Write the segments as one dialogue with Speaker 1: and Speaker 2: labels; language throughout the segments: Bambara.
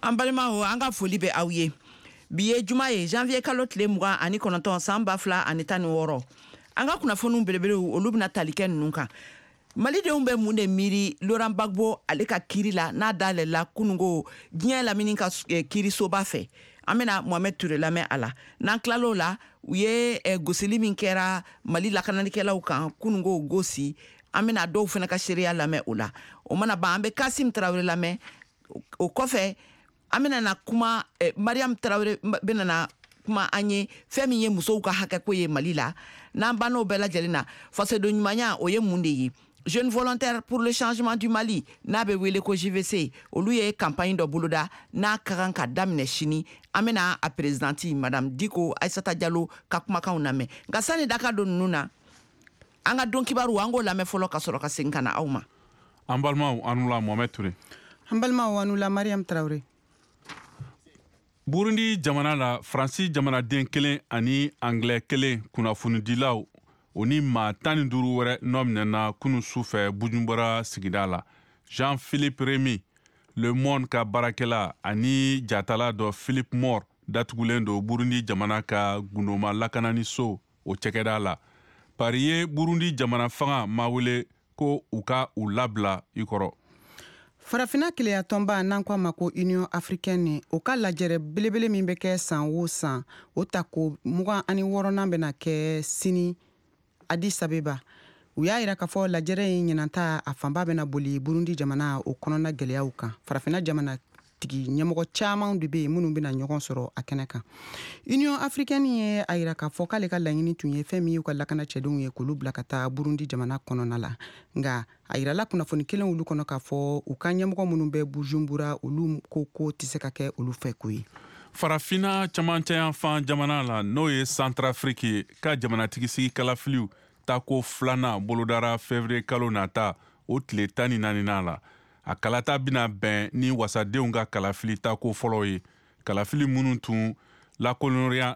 Speaker 1: An balimaw an ka foli bɛ aw ye. Bi ye juma ye janvier kalo tile 29 san 2016. An ka kunnafoniw belebelew olu bɛna tali kɛ ninnu kan. Malidenw bɛ mun de miiri Laurent Gbagbo ale ka kiri la n'a dalela kunungo diɲɛ lamini ka kiri soba fɛ. An bɛna Mohamed Ture lamɛn a la. N'an tilal'o la u ye gosili min kɛra Mali lakananikɛlaw kan kunungo gosi. An bɛna dɔw fana ka seereya lamɛn o la. O mana ban an bɛ Kasim Tarawele lamɛn. O kɔfɛ an bɛna kuma Mariam Tarawele bɛna kuma an ye fɛn min ye musow ka hakɛko ye Mali la. N'an ban'o bɛɛ lajɛlen na fasoden ɲumanya o ye mun de ye? Jeunes volontaires pour le changement du Mali n'a bɛ wele ko JVC olu ye campagne dɔ boloda n'a ka kan ka daminɛ sini. An bɛna a présidente Madame Diko Aissata Diallo ka kumakanw lamɛn. Nka sani da ka don ninnu na an ka don kibaru an k'o lamɛn fɔlɔ ka sɔrɔ ka segin ka na aw ma.
Speaker 2: An balimaw anu la Mohamed Ture.
Speaker 3: An balimaw anu la Mariam Traoré.
Speaker 2: Burundi jamana la Fransi jamanaden kelen ani Anglais kelen kunnafonidilaw o ni maa 15 wɛrɛ nɔminɛna kunu sufɛ Bujumbura sigida la. Jean-Philippe Rémy, Le Monde ka baarakɛla ani jatala dɔ Philippe Mor datugulen do Burundi jamana ka gundoma lakanani so o cɛkɛda la. Pari ye Burundi jamana fanga ma wele ko u ka u labila i kɔrɔ.
Speaker 3: Farafina keleya tɔnba n'an ko a ma ko Union Africaine o ka lajɛrɛ belebele min bɛ kɛ san o san o ta ko 26nan bɛna kɛ sini Addis Abeba. U y'a yira k'a fɔ lajɛrɛ in ɲinanta a fanba bɛna boli Burundi jamana o kɔnɔna gɛlɛyaw kan. Farafina jamana tigi ɲɛmɔgɔ caman de bɛ yen minnu bɛna ɲɔgɔn sɔrɔ a kɛnɛ kan. Union Africaine ye a yira k'a fɔ k'ale ka laɲini tun ye fɛn min y'u ka lakana cɛdenw ye k'olu bila ka taa Burundi jamana kɔnɔna la. Nka a yirala kunnafoni kelen olu kɔnɔ k'a fɔ u ka ɲɛmɔgɔ minnu bɛ Bujumbura olu ko tɛ se ka kɛ olu fɛ ko ye.
Speaker 2: Farafina camancɛ yanfan jamana la n'o ye Centrafrique ye ka jamanatigi sigi kalafiliw tako filanan bolodara février kalo nata o tile 14nan la. A kalata bina bɛn ni wasadenw ka kalafili tako fɔlɔ ye. Kalafili minnu tun lakoloniya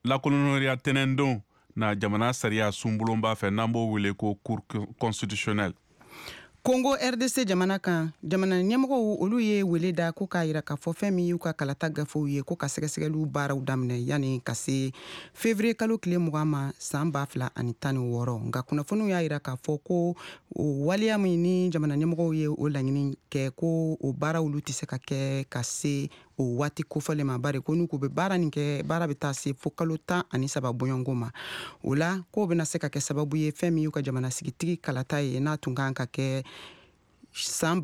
Speaker 2: tɛnɛndon na jamana sariya sunbolonba fɛ n'an b'o wele ko cour constitutionnelle.
Speaker 3: Congo RDC jamana kan jamana ɲɛmɔgɔw olu ye wele da ko k'a yira k'a fɔ fɛn min y'u ka kalata gafew ye ko ka sɛgɛsɛgɛliw baaraw daminɛ yani ka se février kalo tile 20 ma san 2016 nka kunnafoniw y'a yira k'a fɔ ko waliya min ni jamana ɲɛmɔgɔw ye o laɲini kɛ ko o baaraw olu tɛ se ka kɛ ka se o waati kofɔlen ma bari ko n'u ko bɛ baara nin kɛ baara bɛ taa se fo kalo 13 bɔɲɔngo ma o la ko bɛna se ka kɛ sababu ye fɛn min y'u ka jamana sigitigi kalata ye n'a tun kan ka kɛ san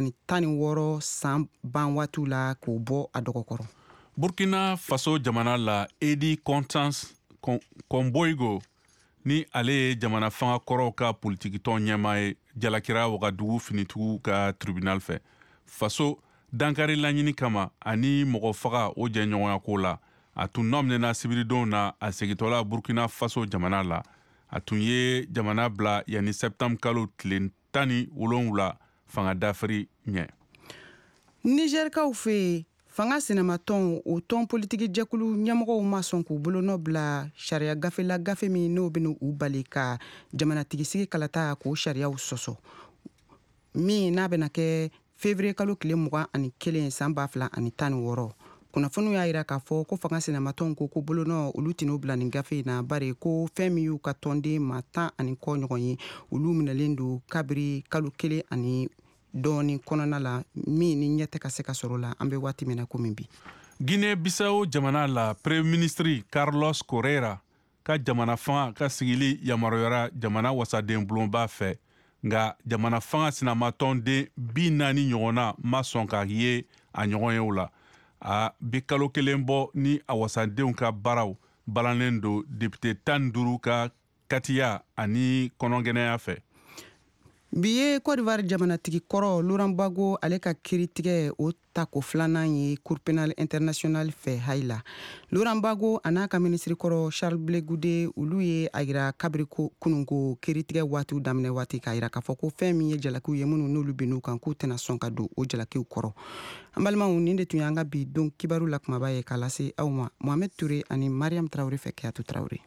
Speaker 3: 2016 san ban waatiw la k'o bɔ a dɔgɔkɔrɔ.
Speaker 2: Burkina Faso jamana la Edi Constance Komboigo ni ale ye jamana fanga kɔrɔw ka politikitɔn ɲɛmaa ye jalakira Wagadugu finitugu ka tribunal fɛ. Faso dankari laɲini kama ani mɔgɔ faga o jɛɲɔgɔnya ko la a tun nɔminɛna sibiridon na a segitɔla Burkina Faso jamana la. A tun ye jamana bila yani septembre kalo tile 17 fanga dafiri ɲɛ.
Speaker 3: Nigerkaw fɛ fanga sinamatɔn o tɔn politiki jɛkulu ɲɛmɔgɔw ma sɔn k'u bolo nɔ bila sariya gafela gafe min n'o bɛna u bali ka jamanatigisi kalata k'o sariyaw sɔsɔ min n'a bɛna kɛ février kalo tile 21 san 2016. Kunnafoniw y'a yira k'a fɔ ko fanga sinamatɔnw ko bolo nɔ olu tɛn'o bila nin gafe in na bari ko fɛn min y'u ka tɔnden maa 10 ani kɔ ɲɔgɔn ye olu minɛlen don kabiri kalo 1 ani dɔɔni kɔnɔna la min ni ɲɛ tɛ ka se ka sɔrɔ la an bɛ waati min na komi bi.
Speaker 2: Guinée Bissau jamana la premier ministre Carlos Correira ka jamana fanga ka sigili yamaruyara jamana wasaden bulonba fɛ nka jamana fanga sinamatɔn den 40 ɲɔgɔnna ma sɔn ka ye a ɲɔgɔn ye o la. A bi kalo kelen bɔ ni a wasadenw ka baaraw balannen do député 15 ka katiya ani kɔnɔgɛnɛya fɛ.
Speaker 3: Bi ye Côte d'Ivoire jamanatigi kɔrɔ Laurent Gbagbo ale ka kiritigɛ o tako filanan ye Cour pénale internationale fɛ Haïla. Laurent Gbagbo a n'a ka ministre kɔrɔ Charles Blé Goudé olu ye a yira kabiri kunungo kiritigɛ waatiw daminɛ waati k'a yira k'a fɔ ko fɛn min ye jalakiw ye minnu n'olu bin'u kan k'u tɛna sɔn ka don o jalakiw kɔrɔ. An balimaw nin de tun y'an ka bi don kibaru la kumaba ye k'a lase aw ma Mohamed Touré ani Mariam Traoré fɛ Kiyatu Traoré.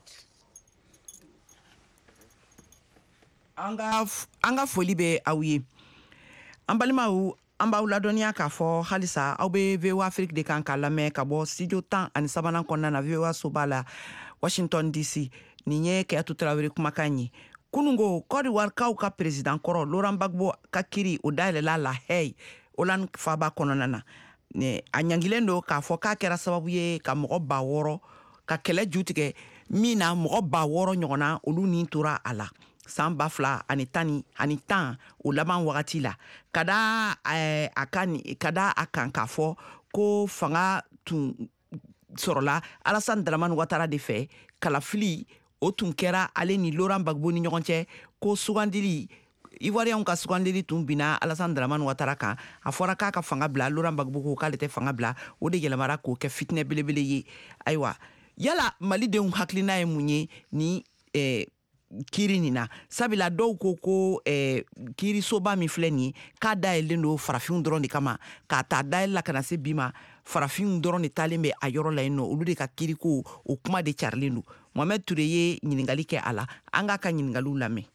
Speaker 1: An ka foli bɛ aw ye. An balimaw an b'aw ladɔniya k'a fɔ halisa aw be VOA Afrique de kan ka lamɛn ka bɔ studio 10 ani sabanan kɔnɔna na VOA soba la Washington DC. Nin ye Keyatu Tarawele kumakan ye. Kunungo Côte d'Ivoire kaw ka président kɔrɔ Laurent Gbagbo ka kiri o dayɛlɛla La Haye Hollande faba kɔnɔna na. A ɲangilen do k'a fɔ k'a kɛra sababu ye ka mɔgɔ 6,000 ka kɛlɛ ju tigɛ min na mɔgɔ 6,000 ɲɔgɔnna olu nin tora a la san 2010 o laban wagati la ka da a kan k'a fɔ ko fanga tun sɔrɔla Alassane Dramane Ouattara de fɛ kalafili o tun kɛra ale ni Laurent Gbagbo ni ɲɔgɔn cɛ ko sugandili Ivoiriens ka sugandili tun bina Alassane Dramane Ouattara kan a fɔra k'a ka fanga bila Laurent Gbagbo ko k'ale tɛ fanga bila o de yɛlɛmara k'o kɛ fitinɛ belebele ye ayiwa yala malidenw hakilina ye mun ye ni kiri nin na sabila dɔw ko kiri soba min filɛ nin ye k'a dayɛlɛlen do farafinw dɔrɔn de kama k'a ta dayɛlɛ la ka na se bi ma farafinw dɔrɔn de talen bɛ a yɔrɔ la yen nɔ olu de ka kiri ko o kuma de carilen do Mohamed Touré ye ɲininkali kɛ a la an k'a ka ɲininkaliw lamɛn.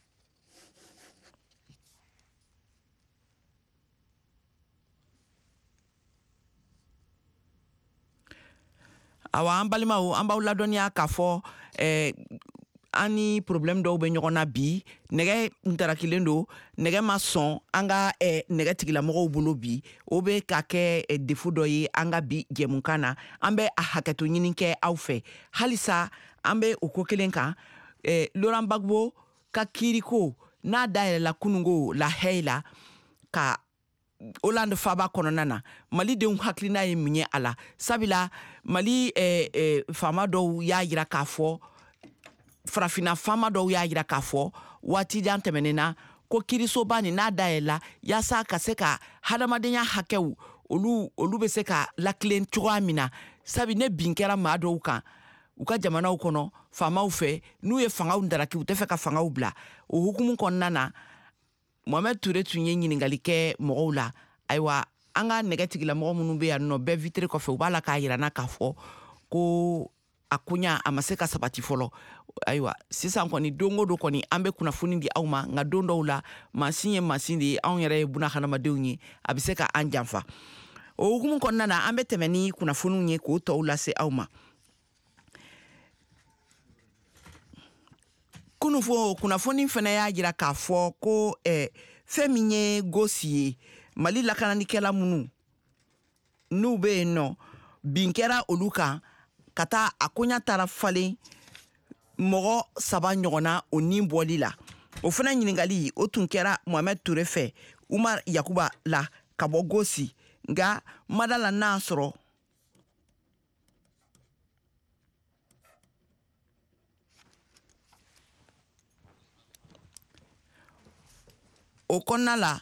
Speaker 1: Awa an balimaw an b'aw ladɔniya k'a fɔ an ni problème dɔw bɛ ɲɔgɔn na bi nɛgɛ ntarakilen do nɛgɛ ma sɔn an ka nɛgɛ tigilamɔgɔw bolo bi o bɛ ka kɛ defu dɔ ye an ka bi jɛmukan na an bɛ a hakɛto ɲini kɛ aw fɛ halisa an bɛ o ko kelen kan Laurent Gbagbo ka kiiriko n'a dayɛlɛla kunungo La Haye la ka Hollande faba kɔnɔna na malidenw hakilina ye mun ye a la sabila Mali faama dɔw y'a yira k'a fɔ farafina faama dɔw y'a yira k'a fɔ waati jan tɛmɛnen na ko kirisoba nin n'a dayɛlɛla yaasa ka se ka hadamadenya hakɛw olu bɛ se ka lakilen cogoya min na sabi ne bin kɛra maa dɔw kan u ka jamanaw kɔnɔ faamaw fɛ n'u ye fangaw daraki u tɛ fɛ ka fangaw bila o hukumu kɔnɔna na Mohamed Touré tun ye ɲininkali kɛ mɔgɔw la ayiwa an ka nɛgɛtigilamɔgɔ minnu bɛ yan nɔ bɛɛ vitre kɔfɛ u b'a la k'a yirana k'a fɔ ko a koɲa a ma se ka sabati fɔlɔ ayiwa sisan kɔni don o don kɔni an bɛ kunnafoni di aw ma nka don dɔw la mansin ye mansin de ye anw yɛrɛ ye buna hadamadenw ye a bɛ se ka an janfa o hukumu kɔnɔna na an bɛ tɛmɛ ni kunnafoniw ye k'o tɔw lase aw ma kununfo kunnafoni fana y'a jira k'a fɔ ko fɛn min ye gosi ye Mali lakananikɛla minnu n'u bɛ yen nɔ bin kɛra olu kan ka taa a koɲa taara falen mɔgɔ 3 ɲɔgɔnna o ni bɔli la o fana ɲininkali o tun kɛra Mohamed Touré fɛ Umar Yakuba la ka bɔ gosi nka madala n'a sɔrɔ o kɔnɔna la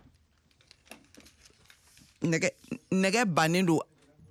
Speaker 1: nɛgɛ bannen do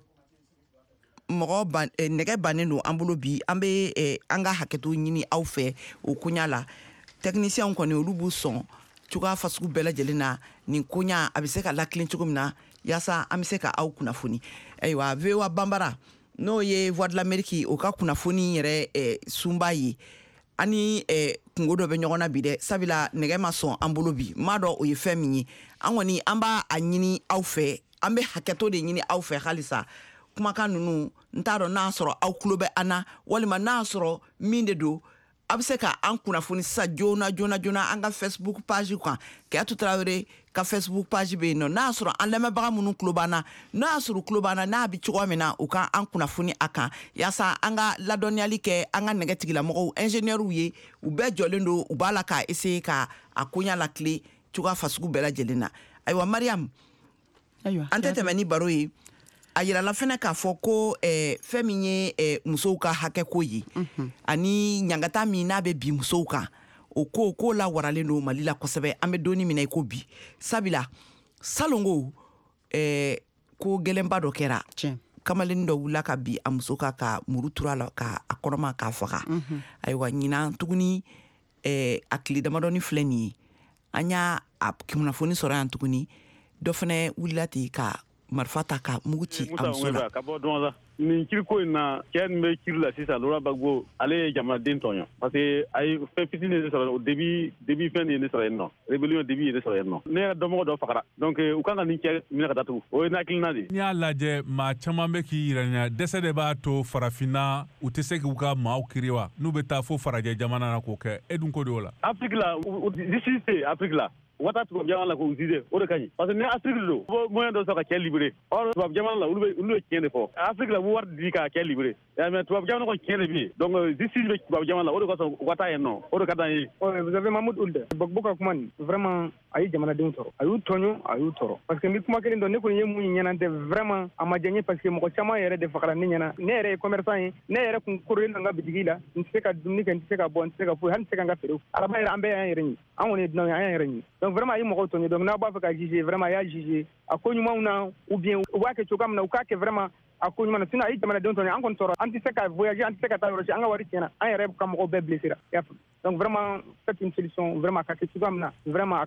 Speaker 1: nɛgɛ bannen do an bolo bi an bɛ an ka hakɛto ɲini aw fɛ o koɲa la techniciens kɔni olu b'u sɔn cogoya fasugu bɛɛ lajɛlen na nin koɲa a bɛ se ka lakilen cogo min na yaasa an bɛ se ka aw kunnafoni ayiwa VOA Banbara n'o ye Voix de l'Amérique o ka kunnafoni yɛrɛ sunba ye ani kungo dɔ bɛ ɲɔgɔn na bi dɛ sabila nɛgɛ ma sɔn an bolo bi m'a dɔn o ye fɛn min ye an kɔni an b'a ɲini aw fɛ an bɛ hakɛto de ɲini aw fɛ halisa kumakan ninnu n t'a dɔn n'a sɔrɔ aw tulo bɛ an na walima n'a sɔrɔ min de don a bɛ se ka an kunnafoni sisan joona an ka Facebook page kan Keyatu Tarawele ka Facebook page bɛ yen nɔ n'a sɔrɔ an lamɛnbaga minnu tulo b'an na n'a sɔrɔ tulo b'an na n'a bɛ cogoya min na u ka an kunnafoni a kan yaasa an ka ladɔniyali kɛ an ka nɛgɛtigilamɔgɔw ingénieurs ye u bɛɛ jɔlen don u b'a la ka essayer ka a koɲa lakile cogoya fasugu bɛɛ lajɛlen na ayiwa Mariam an tɛ tɛmɛ ni baro ye a yirala fɛnɛ k'a fɔ ko fɛn min ye musow ka hakɛko ye ani ɲangata min n'a bɛ bi musow kan o ko la waralen don Mali la kosɛbɛ an bɛ donni min na i ko bi sabila salongo ko gɛlɛnba dɔ kɛra kamalen dɔ wulila ka bi a muso ka muru tura la ka a kɔnɔma k'a faga ayiwa ɲinan tuguni a tile damadɔni filɛ nin ye an y'a kunnafoni sɔrɔ yan tuguni dɔ fana wulila ten ka marifa ta ka mugu ci a muso la
Speaker 4: nin kiriko in na cɛ min bɛ kiri la sisan Laurent Gbagbo ale ye jamanaden tɔɲɔ parce que a ye fɛn fitinin de sɔrɔ au début fɛn de ye ne sɔrɔ yen nɔ rébellion début ye ne sɔrɔ yen nɔ ne yɛrɛ dɔnmɔgɔ dɔ fagara donc u kan ka nin cɛ minɛ ka datugu o ye hakilina de ye.
Speaker 2: N'i y'a lajɛ maa caman bɛ k'i yɛrɛ dɛsɛ de b'a to farafinna u tɛ se k'u ka maaw kiri wa n'u bɛ taa fo farajɛ jamana na k'o kɛ e dun ko de o la.
Speaker 4: Afrique la justice tɛ Afrique la. Wata tubabu jamana la ko usine o de ka ɲi parce que ni Afrique do moyen dɔ sɔrɔ ka cɛ libéré or tubabu jamana la olu bɛ tiɲɛ de fɔ Afrique la bu wari di ka cɛ libéré mais tubabu jamana ko tiɲɛ de bɛ yen donc justice bɛ tubabu jamana la o de kosɔn u ka taa yen nɔ o de ka d'an ye.
Speaker 5: Vous avez Mahmoud Ould Gbagbo ka kuma nin vraiment a ye jamanadenw tɔrɔ a y'u tɔɲɔ a y'u tɔrɔ parce que n bɛ kuma kelen dɔn ne kɔni ye mun ɲɛna tɛ vraiment a ma diya n ye parce que mɔgɔ caman yɛrɛ de fagara ne ɲɛna ne yɛrɛ ye commerçant ye ne yɛrɛ kun korolen don n ka bitigi la n tɛ se ka dumuni kɛ n tɛ se ka bɔ n tɛ se ka foyi hali n tɛ se ka n ka feere araba yɛrɛ an bɛɛ y'an yɛrɛ ɲi an kɔni ye dunan ye an y'an yɛrɛ ɲi donc vraiment a ye mɔgɔw tɔɲɔ donc n'a b'a fɛ ka juger vraiment a y'a juger a ko ɲumanw na ou bien u b'a kɛ cogoya min na u k'a kɛ vraiment a ko ɲuman na sinon a ye jamanadenw tɔɲɔ an kɔni tɔɔrɔ an tɛ se ka voyager an tɛ se ka taa yɔrɔ si an ka wari tiɲɛna an yɛrɛ ka mɔgɔw bɛɛ blessera donc vraiment c'est une solution vraiment a ka kɛ cogoya min na vraiment a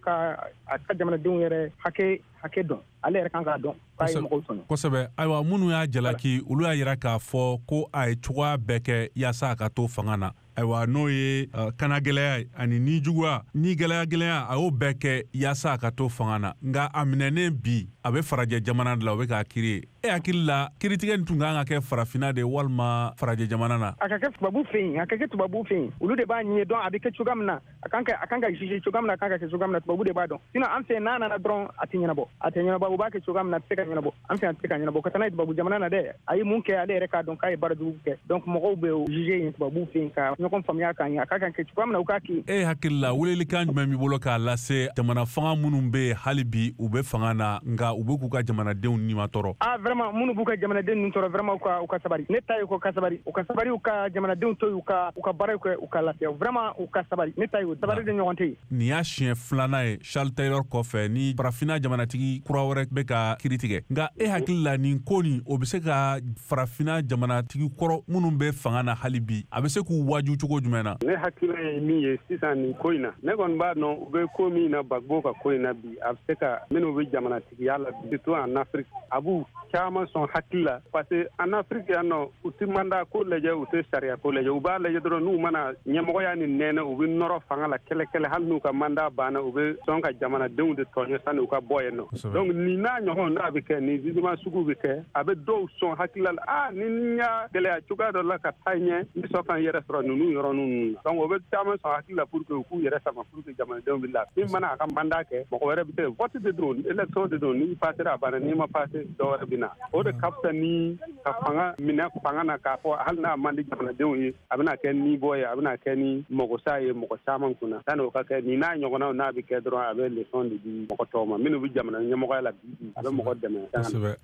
Speaker 5: ka jamanadenw yɛrɛ hakɛ dɔn ale yɛrɛ kan k'a dɔn k'a ye mɔgɔw tɔɲɔ
Speaker 2: kosɛbɛ. Ayiwa minnu y'a jalaki olu y'a yira k'a fɔ ko a ye cogoya bɛɛ kɛ yaasa a ka to fanga na. Ayiwa n'o ye kanagɛlɛya ani ni juguya ni gɛlɛya a y'o bɛɛ kɛ yaasa a ka to fanga na nka a minɛnen bi a bɛ farajɛ jamana de la o bɛ k'a kiri ye. E hakili la kiritigɛ nin tun kan ka kɛ farafinna de walima farajɛ jamana na.
Speaker 5: A ka kɛ tubabu fɛ yen a ka kɛ tubabu fɛ yen olu de b'a ɲɛ dɔn a bɛ kɛ cogoya min na a kan ka juger cogoya min na a kan ka kɛ cogoya min na tubabu de b'a dɔn sinon an fɛ n'a nana dɔrɔn a tɛ ɲɛnabɔ u b'a kɛ cogoya min na a tɛ se ka ɲɛnabɔ an fɛ a tɛ se ka ɲɛnabɔ ka taa n'a ye tubabu jamana na dɛ a ye mun kɛ ale yɛrɛ k'a dɔn k'a ye baara jugu kɛ donc mɔgɔw bɛ juger yen tubabu fɛ yen ka ɲɔgɔn faamuya k'a ɲɛ a ka kan kɛ cogoya min na u k'a kɛ.
Speaker 2: E hakili la welelikan jumɛn b'i bolo k'a lase jamana fanga minnu bɛ yen hali bi u bɛ fanga na nka u bɛ k'u ka jamanadenw nimatɔrɔ.
Speaker 5: Vraiment minnu b'u ka jamanadenw ninnu tɔɔrɔ vraiment u ka sabari ne ta ye u ka sabari u ka jamanadenw to yen u ka baara kɛ u ka lafiya vraiment u ka sabari ne ta ye o sabari de ɲɔgɔn tɛ yen. Nin
Speaker 2: y'a siɲɛ filanan ye Charles Taylor kɔfɛ ni farafinna jamanatigi kura wɛrɛ bɛ ka kiri tigɛ nka e hakili la nin ko nin o bɛ se ka farafinna jamanatigi kɔrɔ minnu bɛ fanga na hali bi a bɛ se k'u waju cogo jumɛn na.
Speaker 4: Ne hakilila ye min ye sisan nin ko in na ne kɔni b'a dɔn u bɛ ko min na Gbagbo ka ko in na bi a bɛ se ka minnu bɛ jamanatigiya la bi surtout en Afrique a b'u caman sɔn hakili la parce que en Afrique yan nɔ u tɛ mandat ko lajɛ u tɛ sariya ko lajɛ u b'a lajɛ dɔrɔn n'u mana ɲɛmɔgɔya ni nɛnɛ u bɛ nɔrɔ fanga la kɛlɛ hali n'u ka mandat banna u bɛ sɔn ka jamanadenw de tɔɲɔ sani u ka bɔ yen nɔ donc nin n'a ɲɔgɔn n'a bɛ kɛ nin jugement sugu bɛ kɛ a bɛ dɔw sɔn hakili la ni n y'a gɛlɛya cogoya dɔ la ka taa ɲɛ n bɛ sɔn ka n yɛrɛ sɔrɔ ninnu yɔrɔnin na donc o bɛ caman sɔn hakili la pour que u k'u yɛrɛ sama pour que jamanadenw bɛ lafiya min mana a ka mandat kɛ mɔgɔ wɛrɛ bɛ se vote de don élection de don n'i passera a banna n'i ma passe dɔ wɛrɛ bɛ na o de ka fisa ni ka fanga minɛ fanga na k'a fɔ hali n'a man di jamanadenw ye a bɛna kɛ ni bɔ ye a bɛna kɛ ni mɔgɔsa ye mɔgɔ caman kunna sanni o ka kɛ nin n'a ɲɔgɔnnaw n'a bɛ kɛ dɔrɔn a bɛ leçon de di mɔgɔ tɔw ma minnu bɛ jamana ɲɛmɔgɔya la bi a bɛ mɔgɔ dɛmɛ.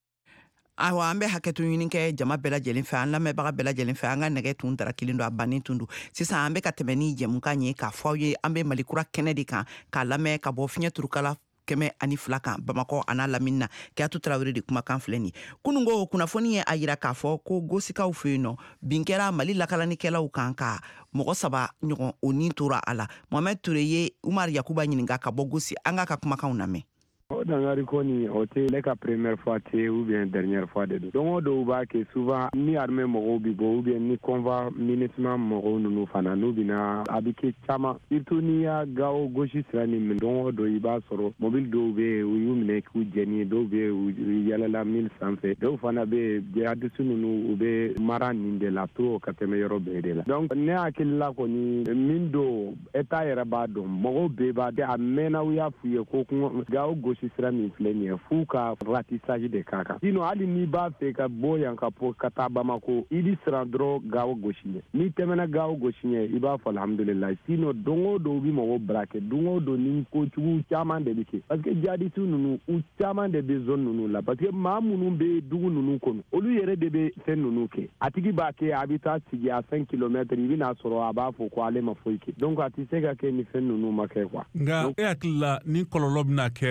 Speaker 1: Awa an bɛ hakɛto ɲini kɛ jama bɛɛ lajɛlen fɛ an lamɛnbaga bɛɛ lajɛlen fɛ an ka nɛgɛ tun dara kelen don a bannen tun don sisan an bɛ ka tɛmɛ ni jɛmukan ye k'a fɔ aw ye an bɛ malikura kɛnɛ de kan k'a lamɛn ka bɔ fiɲɛ turukala 102 kan Bamakɔ a n'a lamini na Kiyatu Tarawele de kumakan filɛ nin kunungo kunnafoni ye a yira k'a fɔ ko gosikaw fɛ yen nɔ bin kɛra Mali lakalanikɛlaw kan ka mɔgɔ 3 ɲɔgɔn o ni tora a la Mohamed Ture ye Umar Yakuba ɲininka ka bɔ gosi an ka kumakanw lamɛn.
Speaker 6: Dangari koni o tɛ ne ka première fois tɛ ou bien dernière fois de don donc o dɔw b'a kɛ souvent ni armée mɔgɔw bɛ bɔ ou bien ni convoi MINUSMA mɔgɔw ninnu fana n'u bɛna a bɛ kɛ caman surtout n'i y'a Gao gosi sira nin minɛ don o don i b'a sɔrɔ mobile dɔw bɛ yen u y'u minɛ k'u jɛni dɔw bɛ yen u yɛlɛla mille sanfɛ dɔw fana bɛ yen jihadiste ninnu u bɛ mara nin de la trop ka tɛmɛ yɔrɔ bɛɛ de la donc ne hakili la kɔni min don État yɛrɛ b'a dɔn mɔgɔw bɛɛ b'a dɔn a mɛnna u y'a f'u ye ko Gao gosi sira min filɛ nin ye f'u ka ratissage de k'a kan sinon hali n'i b'a fɛ ka bɔ yan ka taa Bamako i bɛ siran dɔrɔn Gao gosi ɲɛ n'i tɛmɛna Gao gosi ɲɛ i b'a fɔ alhamdulilayi sinon don o don u bɛ mɔgɔw braquer don o don ni kojugu caman de bɛ kɛ parce que jihadiste ninnu u caman de bɛ zone ninnu la parce que maa minnu bɛ dugu ninnu kɔnɔ olu yɛrɛ de bɛ fɛn ninnu kɛ a tigi b'a kɛ a bɛ taa sigi a 5 kilomètres i bɛna sɔrɔ a b'a fɔ ko ale ma foyi kɛ donc a tɛ se ka kɛ ni fɛn ninnu ma kɛ quoi.
Speaker 2: Nka e hakili la ni kɔlɔlɔ bɛna kɛ jumɛn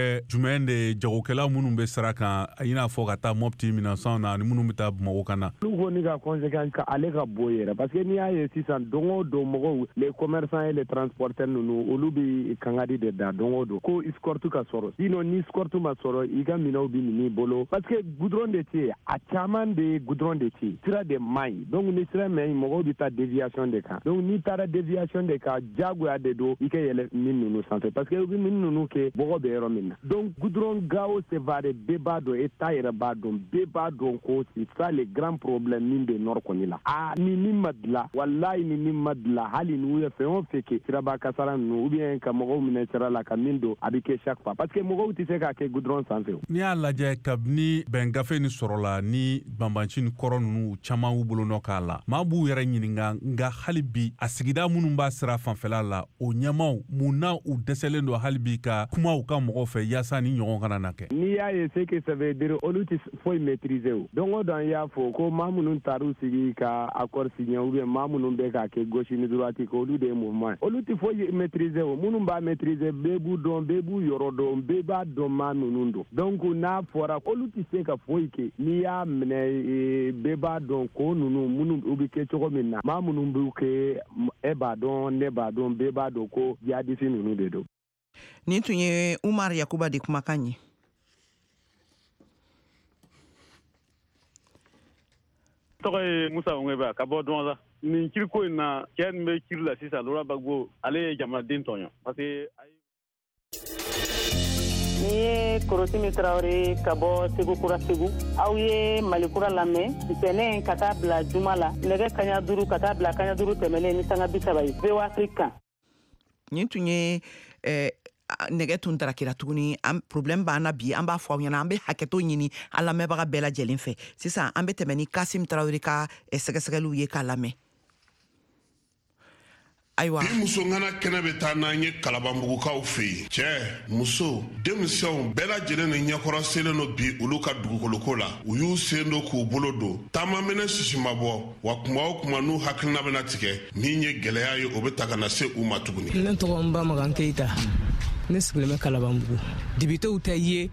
Speaker 2: jumɛn de jagokɛla minnu bɛ sira kan i n'a fɔ ka taa Mopti Minnansang na ani minnu bɛ taa Bamakɔ ka na?
Speaker 6: Olu kɔni ka conséquence ka ale ka bɔ yɛrɛ parce que n'i y'a ye sisan don o don mɔgɔw les commerçants et les transporteurs ninnu olu bɛ kangari de da don o don ko escorte ka sɔrɔ sinon ni escorte ma sɔrɔ i ka minɛnw bɛ minɛ i bolo parce que goudron de tɛ yen a caman de goudron de tɛ yen sira de man ɲi donc ni sira man ɲi mɔgɔw bɛ taa déviation de kan donc n'i taara déviation de kan diyagoya de don i ka yɛlɛ min ninnu sanfɛ parce que u bɛ min ninnu kɛ bɔgɔ bɛ yɔrɔ min na donc goudron gao c'est varié bɛɛ b'a dɔn État yɛrɛ b'a dɔn bɛɛ b'a dɔn ko c'est ça le grand problème min bɛ nord kɔni la ni min ma dilan wallahi ni min ma dilan hali n'u ye fɛn o fɛn kɛ siraba kasara ninnu ou bien ka mɔgɔw minɛ sira la ka min don a bɛ kɛ chaque fois parce que mɔgɔw tɛ se k'a kɛ goudron sanfɛ.
Speaker 2: N'i y'a lajɛ kabini bɛn gafe ni sɔrɔla ni banbanci ni kɔrɔ ninnu caman y'u bolo nɔ k'a la maa b'u yɛrɛ ɲininka nka hali bi a sigida minnu b'a sira fanfɛla la o ɲɛmaw mun na u dɛsɛlen don hali bi ka kuma u ka mɔgɔw fɛ yaasa ni ɲɔgɔn kana na kɛ.
Speaker 6: N'i y'a ye ce que ça veut dire olu tɛ foyi maîtriser o don o don y'a fɔ ko maa minnu taar'u sigi ka accord signer ou bien maa minnu bɛ k'a kɛ gauche ni droite ko olu de ye mouvement olu tɛ foyi maîtriser o minnu b'a maîtriser bɛɛ b'u dɔn bɛɛ b'u yɔrɔ dɔn bɛɛ b'a dɔn maa ninnu don donc n'a fɔra olu tɛ se ka foyi kɛ n'i y'a minɛ bɛɛ b'a dɔn ko ninnu minnu u bɛ kɛ cogo min na maa minnu b'u kɛ e b'a dɔn ne b'a dɔn bɛɛ b'a dɔn ko jihadiste ninnu de don.
Speaker 1: Nin tun ye Umar Yakuba de kumakan ye.
Speaker 4: Tɔgɔ ye Musa Ongeba ka bɔ Dɔnza. Nin kiriko in na cɛ min bɛ kiri la sisan Laurent Gbagbo ale ye jamanaden tɔɲɔ parce que
Speaker 7: ni ye Korosimi Traoré ka bɔ Segu Kura Segu aw ye Mali Kura lamɛn ntɛnɛn ka taa bila juma la nɛgɛ kaɲa 5 ka taa bila kaɲa 5 tɛmɛlen ni sanga 30 ye VOA Afrique.
Speaker 1: Nin tun ye nɛgɛ tun darakira tuguni problème b'an na bi an b'a fɔ aw ɲɛna an bɛ hakɛto ɲini an lamɛnbaga bɛɛ lajɛlen fɛ sisan an bɛ tɛmɛ ni Kasim Traoré ka sɛgɛsɛgɛliw ye k'a lamɛn. Ayiwa
Speaker 8: bi muso ngana kɛnɛ bɛ taa n'an ye Kalabanbugukaw fɛ yen cɛ muso denmisɛnw bɛɛ lajɛlen ni ɲɛkɔrɔ selen do bi olu ka dugukoloko la u y'u sen do k'u bolo don taamaminɛ sisi ma bɔ wa kuma o kuma n'u hakilina bɛna tigɛ min ye gɛlɛya ye o bɛ ta ka na se u ma tuguni.
Speaker 9: Ne tɔgɔ n ba Magan Keita ne sigilen bɛ Kalabanbugu dibitew tɛ ye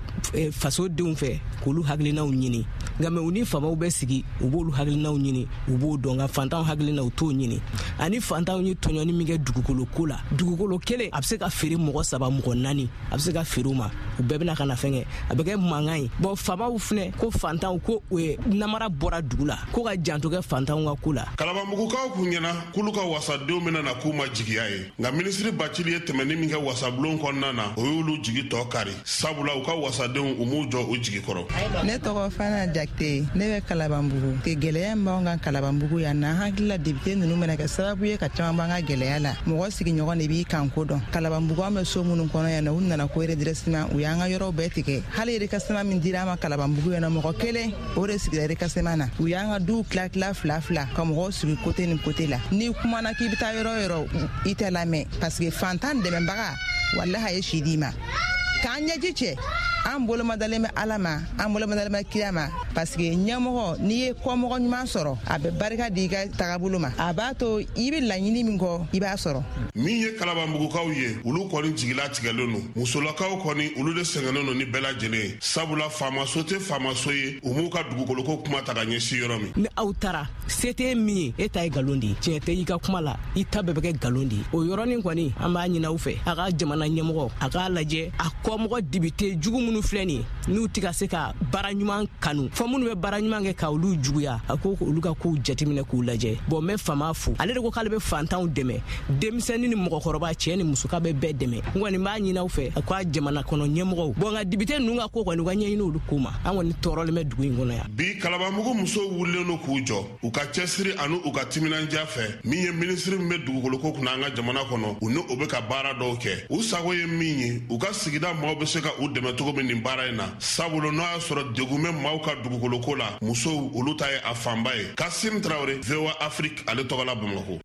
Speaker 9: fasodenw fɛ k'olu hakilinaw ɲini nka mɛ u ni faamaw bɛ sigi u b'olu hakilinaw ɲini u b'o dɔn nka fantanw hakilinaw t'o ɲini ani fantanw ye tɔɲɔni min kɛ dugukolo ko la dugukolo kelen a bɛ se ka feere mɔgɔ 3 mɔgɔ 4 a bɛ se ka feere u ma u bɛɛ bɛna ka na fɛn kɛ a bɛ kɛ mankan ye bon faamaw fɛnɛ ko fantanw ko namara bɔra dugu la ko ka janto kɛ fantanw ka ko la.
Speaker 8: Kalabanbugukaw kun ɲɛna k'olu ka wasadenw bɛna na k'u ma jigiya ye nka minisiri Bacili ye tɛmɛni min kɛ wasabulon kɔnɔna na o y'olu jigi tɔ kari sabula u ka wasadenw u m'u jɔ u jigi kɔrɔ.
Speaker 10: Ne tɔgɔ Fana Jakite ne bɛ Kalabanbugu ke gɛlɛya b'anw kan Kalabanbugu yan n'an hakilila député ninnu bɛna kɛ sababu ye ka caman b'an ka gɛlɛya la mɔgɔ sigiɲɔgɔn de b'i kan ko dɔn Kalabanbugu an bɛ so minnu kɔnɔ yan nɔ u nana ko redressement u y'an ka yɔrɔw bɛɛ tigɛ hali redressement min dira an ma Kalabanbugu yan nɔ mɔgɔ kelen o de sigira redressement na u y'an ka duw tila fila ka mɔgɔw sigi côté ni côté la ni kumana k'i bɛ taa yɔrɔ i tɛ lamɛn parce que fantan dɛmɛbaga wallahi a ye si d'i ma k'an ɲɛji cɛ an bolo madalen bɛ Ala ma an bolo madalen bɛ kira ma parce que ɲɛmɔgɔ n'i ye kɔmɔgɔ ɲuman sɔrɔ a bɛ barika di i ka tagabolo ma a b'a to i bɛ laɲini min kɔ i b'a sɔrɔ.
Speaker 8: Min ye Kalabanbugukaw ye olu kɔni jigila tigɛlen don musolakaw kɔni olu de sɛgɛnnen don ni bɛɛ lajɛlen sabula faamaso tɛ faamaso ye u m'u ka dugukoloko kuma ta ka ɲɛsin yɔrɔ min.
Speaker 9: Ni aw taara se tɛ min ye e ta ye nkalon de ye tiɲɛ tɛ i ka kuma la i ta bɛɛ bɛ kɛ nkalon de ye o yɔrɔnin kɔni an b'a ɲini aw fɛ a ka jamana ɲɛmɔgɔ a k'a lajɛ a kɔmɔgɔ dibite jugu minnu filɛ nin ye n'u tɛ ka se ka baara ɲuman kanu fɔ minnu bɛ baara ɲuman kɛ ka olu juguya a ko olu ka kow jateminɛ k'u lajɛ bon n bɛ faama fo ale de ko k'ale bɛ fantanw dɛmɛ denmisɛnnin ni mɔgɔkɔrɔba cɛ ni muso k'a bɛ bɛɛ dɛmɛ n kɔni b'a ɲini aw fɛ a ko a jamana kɔnɔ ɲɛmɔgɔw bon nka dibite ninnu ka ko kɔni u ka ɲɛɲini olu ko ma an kɔni tɔɔrɔlen bɛ dugu in kɔnɔ yan.
Speaker 8: Bi Kalabanbugu musow wulilen don k'u jɔ u ka cɛsiri ani u ka timinandiya fɛ min ye minisiri min bɛ dugukoloko kunna an ka jamana kɔnɔ u ni o bɛ ka baara dɔw kɛ u sago ye min ye u ka sigida maaw bɛ se ka u dɛmɛ cogo min nin baara in na sabula n'o y'a sɔrɔ degun bɛ maaw ka dugukoloko la musow olu ta ye a fanba ye. Kasim Traoré VOA Afrique ale tɔgɔ la Bamakɔ.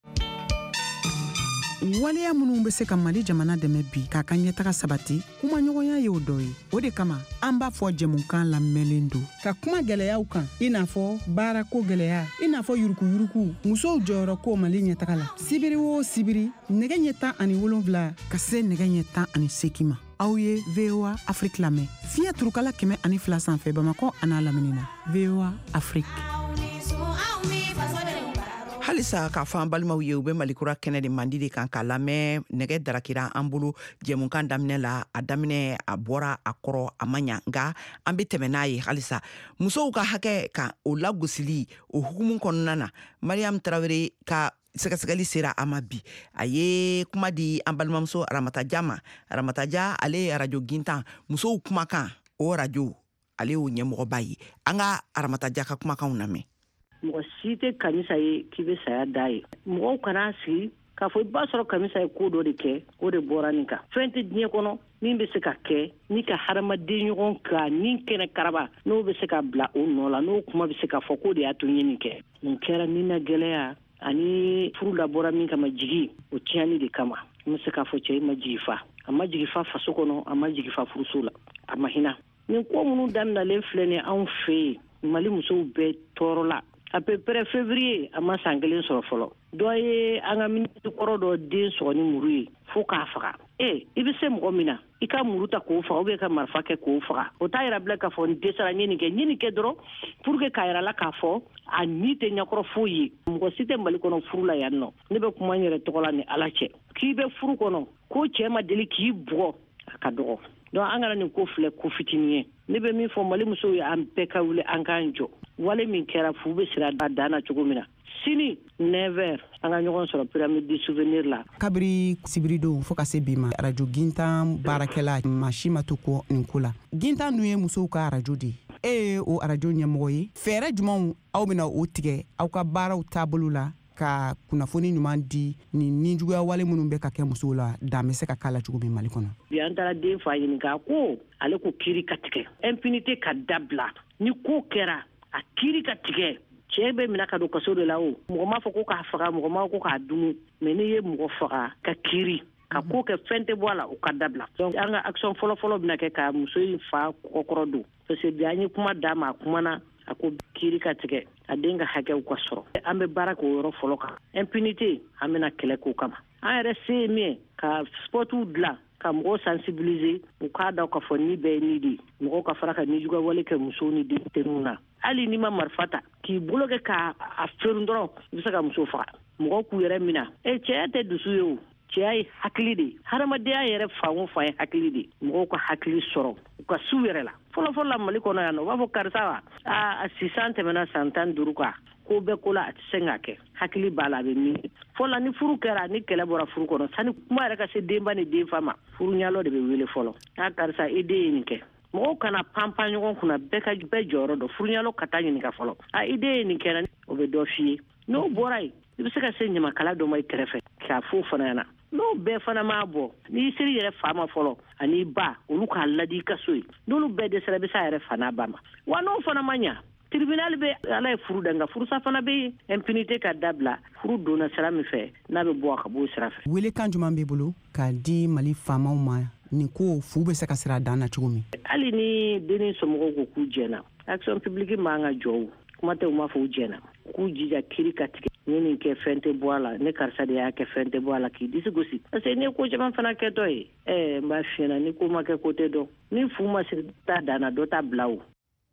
Speaker 3: waleya minnu bɛ se ka Mali jamana dɛmɛ bi k'a ka ɲɛtaga sabati kuma ɲɔgɔnya ye o dɔ ye o de kama an b'a fɔ jɛmukan lamɛnlen don ka kuma gɛlɛyaw kan i n'a fɔ baarako gɛlɛya i n'a fɔ yurukuyuruku musow jɔyɔrɔ ko Mali ɲɛtaga la sibiri o sibiri nɛgɛ ɲɛ 17 ka se nɛgɛ ɲɛ 18 ma aw ye VOA Afrique lamɛn fiɲɛ turukala 102 sanfɛ Bamakɔ an'a lamini na VOA Afrique.
Speaker 1: halisa k'a fɔ an balimaw ye u bɛ malikura kɛnɛ de mandi de kan k'a lamɛn nɛgɛ darakira an bolo jɛmukan daminɛ la a daminɛ a bɔra a kɔrɔ a ma ɲa nka an bɛ tɛmɛ n'a ye halisa musow ka hakɛ kan o lagosili o hukumu kɔnɔna na Mariam Tarawele ka sɛgɛsɛgɛli sera a ma bi a ye kuma di an balimamuso Aramata ma Aramata ale ye radio gintan musow kumakan o radio ale y'o ɲɛmɔgɔba ye an ka Aramata ka kumakanw lamɛn.
Speaker 7: mɔgɔ si tɛ kamisa ye k'i bɛ saya da ye mɔgɔw kana sigi k'a fɔ i b'a sɔrɔ kamisa ye ko dɔ de kɛ o de bɔra nin kan fɛn tɛ diɲɛ kɔnɔ min bɛ se ka kɛ ni ka hadamaden ɲɔgɔn ka ni kɛnɛ karaba n'o bɛ se ka bila o nɔ la n'o kuma bɛ se ka fɔ ko de y'a to n ye nin kɛ nin kɛra ni na gɛlɛya ani furu labɔra min kama jigi o tiɲɛni de kama n bɛ se k'a fɔ cɛ i ma jigi fa a ma jigi fa faso kɔnɔ a ma jigi fa furuso la a ma hinɛ nin ko minnu daminɛlen filɛ nin anw fɛ yen Mali musow bɛɛ tɔɔrɔ la à peu près février a ma san kelen sɔrɔ fɔlɔ dɔ ye an ka ministre kɔrɔ dɔ den sɔgɔ ni muru ye fo k'a faga i bɛ se mɔgɔ min na i ka muru ta k'o faga ou bien ka marifa kɛ k'o faga o t'a yira bilen k'a fɔ n dɛsɛra n ye nin kɛ dɔrɔn pour que k'a yira la k'a fɔ a ni tɛ ɲɛkɔrɔ foyi ye mɔgɔ si tɛ Mali kɔnɔ furu la yan nɔ ne bɛ kuma n yɛrɛ tɔgɔ la ni Ala cɛ k'i bɛ furu kɔnɔ ko cɛ ma deli k'i bugɔ a ka dɔgɔ donc an kana nin ko filɛ ko fitinin ye ne bɛ min fɔ Mali musow ye an bɛɛ ka wuli an k'an jɔ wale min kɛra fu bɛ sira da dana cogo min na sini 9h an ka ɲɔgɔn sɔrɔ pyramide du souvenir la
Speaker 3: kabiri sibirido fo ka se bi ma radio gintan baarakɛla maa si ma to ko nin ko la gintan dun ye musow ka radio de ye o radio ɲɛmɔgɔ ye fɛɛrɛ jumɛnw aw bɛna o tigɛ aw ka baaraw taabolo la ka kunnafoni ɲuman di ni juguya wale minnu bɛ ka kɛ musow la dan bɛ se ka k'a la cogo min Mali kɔnɔ
Speaker 7: bi an taara den fa ɲininka ko ale ko kiiri ka tigɛ impunité ka dabila ni ko kɛra a kiiri ka tigɛ cɛ bɛ minɛ ka don kaso de la o mɔgɔ m'a fɔ ko k'a faga mɔgɔ m'a ko k'a dunu mais n'i ye mɔgɔ faga ka kiiri ka ko kɛ fɛn tɛ bɔ a la o ka dabila donc an ka action fɔlɔfɔlɔ bɛna kɛ ka muso in fa kɔkɔrɔ don parce que bi an ye kuma d'a ma a kumana a ko kiiri ka tigɛ a den ka hakɛw ka sɔrɔ an bɛ baara k'o yɔrɔ fɔlɔ kan impunité an bɛna kɛlɛ k'o kama an yɛrɛ se ye min ye ka sportiw dilan ka mɔgɔw sensibiliser u k'a dɔn k'a fɔ ni bɛɛ ye ni de mɔgɔw ka fara ka nijuguya wale kɛ musow ni denmisɛnninw na hali n'i ma marifa ta k'i bolo kɛ k'a feere dɔrɔn i bɛ se ka muso faga mɔgɔw k'u yɛrɛ minɛ cɛya tɛ dusu ye o cɛya ye hakili de hadamadenya yɛrɛ fan o fan ye hakili de mɔgɔw ka hakili sɔrɔ u ka s'u yɛrɛ la fɔlɔfɔlɔ la Mali kɔnɔ yan nɔ u b'a fɔ karisa wa a sisan tɛmɛna san 15 kan ko bɛɛ ko la a tɛ se k'a kɛ hakili b'a la a bɛ min fɔlɔ la ni furu kɛra ni kɛlɛ bɔra furu kɔnɔ sani kuma yɛrɛ ka se denba ni denfa ma furu ɲalɔ de bɛ wele fɔlɔ karisa i den ye nin kɛ mɔgɔw kana panpan ɲɔgɔn kunna bɛɛ jɔyɔrɔ dɔn furu ɲalɔ ka taa ɲininka fɔlɔ i den ye nin kɛra o bɛ dɔ f'i ye n'o bɔra yen i bɛ se ka se ɲamakala dɔ ma i kɛrɛfɛ k'a fɔ fana ɲɛna n'o bɛɛ fana m'a bɔ n'i seri yɛrɛ fa ma fɔlɔ ani ba olu k'a ladi i ka so ye n'olu bɛɛ dɛsɛra i bɛ se a yɛrɛ fa n'a ba ma wa n'o fana ma ɲa tribunal bɛ ala ye furu da nka furusa fana bɛ yen impunité ka dabila furu donna sira min fɛ n'a bɛ bɔ a ka bɔ o sira fɛ
Speaker 3: welekan jumɛn b'i bolo k'a di Mali faamaw ma nin ko fu bɛ se ka sira dan na cogo min
Speaker 7: hali ni denni somɔgɔw ko k'u jɛna action publique man ka jɔ o kuma tɛ u m'a fɔ u jɛna k'u jija kiiri ka tigɛ ni nin kɛ fɛn tɛ bɔ a la ne karisa de y'a kɛ fɛn tɛ bɔ a la k'i disi gosi parce que ni ko caman fana kɛtɔ ye n b'a f'i ɲɛna ni ko ma kɛ ko tɛ dɔn ni fu ma siri ta danna dɔ ta bila o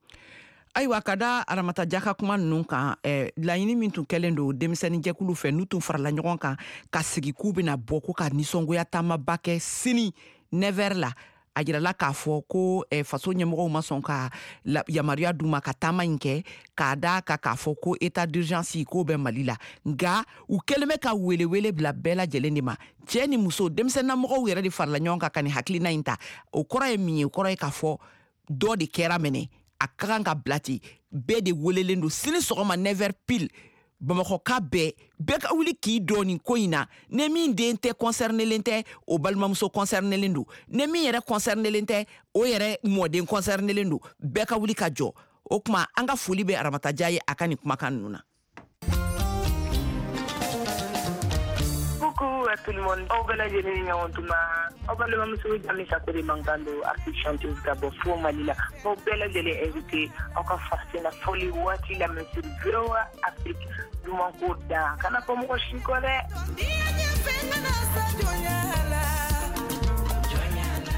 Speaker 1: ayiwa ka da Aramata ka kuma ninnu kan laɲini min tun kɛlen don denmisɛnnin jɛkulu fɛ n'u tun farala ɲɔgɔn kan ka sigi k'u bɛna bɔ ko ka nisɔngoya taamaba kɛ sini 9h la a jirala k'a fɔ ko faso ɲɛmɔgɔw ma sɔn ka yamaruya d'u ma ka taama in kɛ k'a da k'a fɔ ko état d'urgence k'o bɛ Mali la nka u kɛlen bɛ ka welewele bila bɛɛ lajɛlen de ma cɛ ni muso denmisɛnninamɔgɔw yɛrɛ de farala ɲɔgɔn kan ka nin hakilina in ta o kɔrɔ ye min ye o kɔrɔ ye k'a fɔ dɔ de kɛra mɛnɛ a ka kan ka bila ten bɛɛ de welelen don sini sɔgɔma 9h pile Bamakɔka bɛɛ ka wuli k'i dɔn nin ko in na ne min den tɛ concernelen tɛ o balimamuso concernelen don ne min yɛrɛ concernelen tɛ o yɛrɛ mɔden concernelen don bɛɛ ka wuli ka jɔ o kuma an ka foli bɛ Aramata ye a ka nin kumakan ninnu na.
Speaker 11: Coucou à tout le monde. Au bel lajɛlen ɲɔgɔn tuma aw balimamuso Jami Sakori mankan don artiste chanteuse ka bɔ fo Mali la aw bɛɛ lajɛlen invité aw ka farsena foli waati la sur VOA Afrique duman ko da kana fɔ mɔgɔ si kɔ dɛ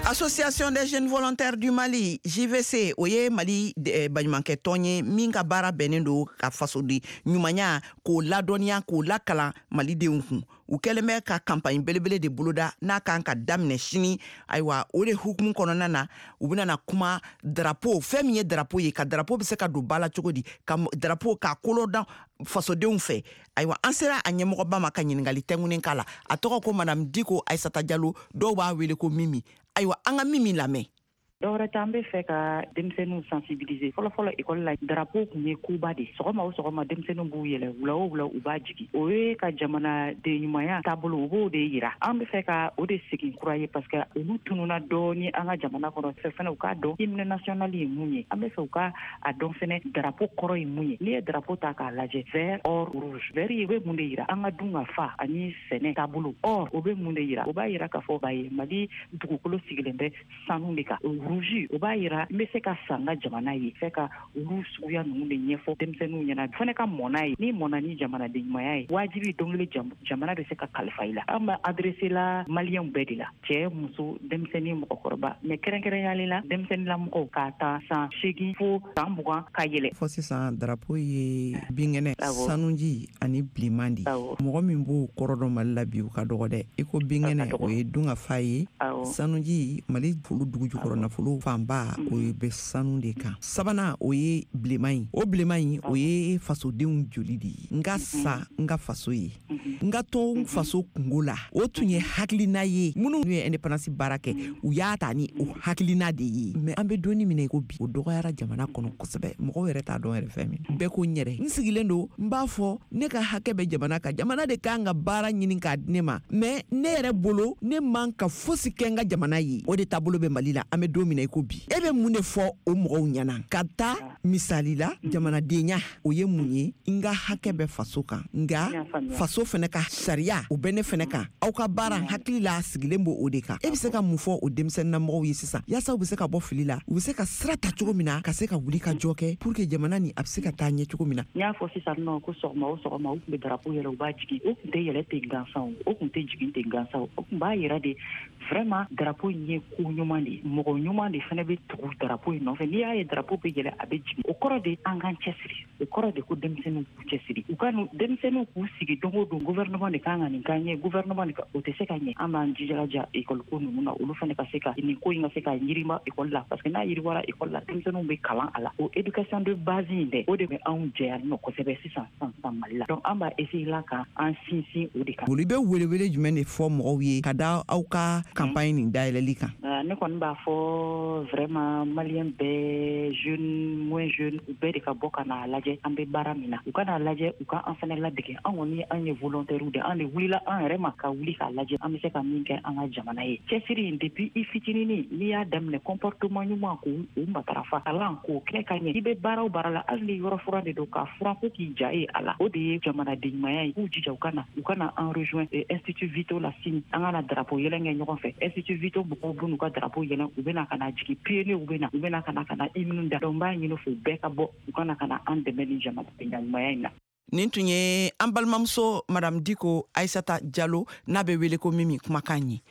Speaker 1: Association des jeunes volontaires du Mali, JVC, oye Mali baɲumankɛ tɔn ye min ka baara bɛnnen do ka fasodi ɲumanya k'o ladɔnniya k'o lakalan malidenw kun. U kɛlen bɛ ka campagne belebele de boloda n'a kan ka daminɛ sini. Ayiwa o de hukumu kɔnɔna na u bɛna na kuma drapeau, fɛn min ye drapeau ye, ka drapeau bɛ se ka don ba la cogo di, ka drapeau k'a kolodan fasodenw fɛ. Ayiwa an sera a ɲɛmɔgɔba ma ka ɲininkali tɛŋunen k'a la. A tɔgɔ ko Madame Diko Aissata Diallo, dɔw b'a wele ko Mimi. Ayiwa an ka Mimi lamɛn.
Speaker 12: dɔwɛrɛ t'an bɛ fɛ ka denmisɛnninw sensibiliser fɔlɔfɔlɔ ekɔli la drapeau kun ye kuba de sɔgɔma o sɔgɔma denmisɛnninw b'u yɛlɛ wula o wula u b'a jigi o ye ka jamana den ɲumanya taabolo u b'o de yira an bɛ fɛ ka o de segin kura ye parce que olu tununa dɔɔni an ka jamana kɔnɔ fɛnɛ u k'a dɔn hymne national ye mun ye an bɛ fɛ u ka a dɔn fɛnɛ drapeau kɔrɔ ye mun ye n'i ye drapeau ta k'a lajɛ vert or rouge vert ye o bɛ mun de yira an ka dun ka fa ani sɛnɛ taabolo or o bɛ mun de yira o b'a yira k'a fɔ ba ye Mali dugukolo sigilen bɛ sanu de kan rouge o b'a yira n bɛ se ka san ka jamana ye fɛ ka olu suguya ninnu de ɲɛfɔ denmisɛnninw ɲɛna fɛnɛ ka mɔna ye ni mɔna ni jamanaden ɲumanya ye wajibi dɔnkili jamana bɛ se ka kalifa i la an b'a adressé la maliyɛnw bɛɛ de la cɛ muso denmisɛnnin mɔgɔkɔrɔba mais kɛrɛnkɛrɛnyalen la denmisɛnninlamɔgɔw k'a ta san 8 fo san 20 ka yɛlɛ
Speaker 1: fɔ sisan drapeau ye binkɛnɛ sanuji ani bilenman de mɔgɔ min b'o kɔrɔ dɔn Mali la bi u ka dɔgɔ dɛ i ko binkɛnɛ o ye dun ka fa ye sanuji Mali folo dugu jukɔrɔ nafolo fanba o ye bɛ sanu de kan sabanan o ye bilenman ye o bilenman ye o ye fasodenw joli de ye n ka sa n ka faso ye n ka to faso kungo la o tun ye hakilina ye minnu ye indépendance baara kɛ u y'a ta ni o hakilina de ye mais an bɛ donni minɛ ko bi o dɔgɔyara jamana kɔnɔ kosɛbɛ mɔgɔw yɛrɛ t'a dɔn yɛrɛ fɛn min bɛɛ ko n yɛrɛ n sigilen don n b'a fɔ ne ka hakɛ bɛ jamana kan jamana de kan ka baara ɲini k'a di ne ma mais ne yɛrɛ bolo ne man ka fosi kɛ n ka jamana ye o de taabolo bɛ Mali la an bɛ don minɛ ko bi e bɛ mun de fɔ o mɔgɔw ɲɛna ka taa misali la jamanadenya o ye mun ye n ka hakɛ bɛ faso kan nka faso fɛnɛ ka sariya o bɛ ne fɛnɛ kan aw ka baara hakili la sigilen b'o o de kan e bɛ se ka mun fɔ o denmisɛnninlamɔgɔw ye sisan yaasa u bɛ se ka bɔ fili la u bɛ se ka sira ta cogo min na ka se ka wuli ka jɔ kɛ pour que jamana nin a bɛ se ka taa ɲɛ cogo min na.
Speaker 12: n y'a fɔ sisan nɔ ko sɔgɔma o sɔgɔma u tun bɛ drapeau yɛlɛ u b'a jigi o tun tɛ yɛlɛ ten gansan o tun tɛ jigin ten gansan o tun b'a yira de vraiment drapeau in ye ko ɲuman de mɔgɔ ɲuman de fɛnɛ bɛ tugu drapeau in nɔfɛ n'i y'a ye drapeau bɛ yɛlɛ a bɛ jigin o kɔrɔ de an k'an cɛsiri o kɔrɔ de ko denmisɛnninw k'u cɛsiri u ka denmisɛnninw k'u sigi don o don gouvernement de kan ka nin k'an ye gouvernement de o tɛ se ka ɲɛ an b'an jilaja école ko ninnu na olu fɛnɛ ka se ka nin ko in ka se ka yiriwa école la parce que n'a yiriwara école la denmisɛnninw bɛ kalan a la o éducation de base in dɛ o de bɛ anw jɛya nɔ kosɛbɛ sisan Mali la donc an b'a essayer la ka an sinsin o de kan.
Speaker 1: olu bɛ welewele jumɛn de fɔ mɔgɔw ye ka da aw ka campagne nin dayɛlɛli kan.
Speaker 12: ne kɔni b'a fɔ vraiment maliyɛn bɛɛ jeune moins jeune u bɛɛ de ka bɔ ka n'a lajɛ an bɛ baara min na u ka n'a lajɛ u ka an fɛnɛ ladege an kɔni an ye volontaire de an de wulila an yɛrɛ ma ka wuli k'a lajɛ an bɛ se ka min kɛ an ka jamana ye cɛsiri in depuis i fitininin n'i y'a daminɛ comportement ɲuman k'u matarafa kalan k'o kɛ ka ɲɛ i bɛ baara o baara la hali ni yɔrɔ furan de don k'a furan ko k'i ja ye a la o de ye jamanaden ɲumanya ye k'u jija u kana an rejoint institut Vito la sini an kana drapeau yɛlɛ kɛ ɲɔgɔn fɛ institut Vito mɔgɔw b'u n'u ka drapeau yɛlɛ u bɛna ka na jigin pionniers u bɛna ka na hymne da donc b'a ɲini fo bɛɛ ka bɔ u kana ka na an dɛmɛ ni jamanaden ɲumanya in na.
Speaker 1: nin tun ye an balimamuso Madame Diko Aissata Diallo n'a bɛ wele ko Mimi kumakan ye.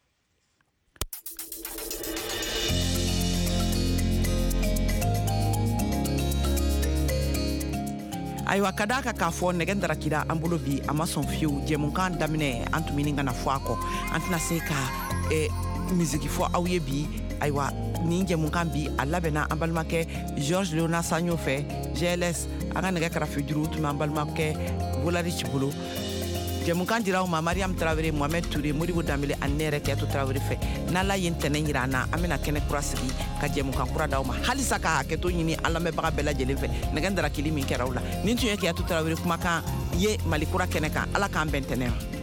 Speaker 1: ayiwa ka da k'a fɔ nɛgɛ darakira an bolo bi a ma sɔn fiyewu jɛmukan daminɛ an tun ɲini ka na fɔ a kɔ an tɛna se ka misiki fɔ aw ye bi ayiwa nin jɛmukan bi a labɛnna an balimakɛ Georges Léonard Sagno fɛ GLS an ka nɛgɛ karafe juru tun bɛ an balimakɛ Volaric bolo jɛmukan dira aw ma Mariam Tarawele Mohamed Touré Modibo Dambele ani ne yɛrɛ Kiyatu Tarawele fɛ n'Ala ye ntɛnɛn jira an na an bɛna kɛnɛ kura sigi ka jɛmukan kura d'aw ma halisa ka hakɛto ɲini an lamɛnbaga bɛɛ lajɛlen fɛ nɛgɛ darakili min kɛra aw la nin tun ye Kiyatu Tarawele kumakan ye Mali kura kɛnɛ kan Ala k'an bɛn ntɛnɛn ma.